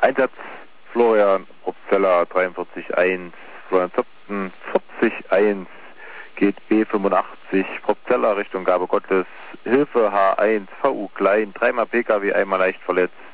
Einsatz Florian Propzeller 43-1, Florian Zopten 40-1, geht B85, Propzeller Richtung Gabe Gottes, Hilfe H1, VU Klein, dreimal PKW, einmal leicht verletzt.